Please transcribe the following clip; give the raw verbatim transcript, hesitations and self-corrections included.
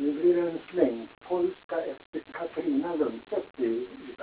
Nu blir det en slängpolska efter Katarina Lundstedt i, i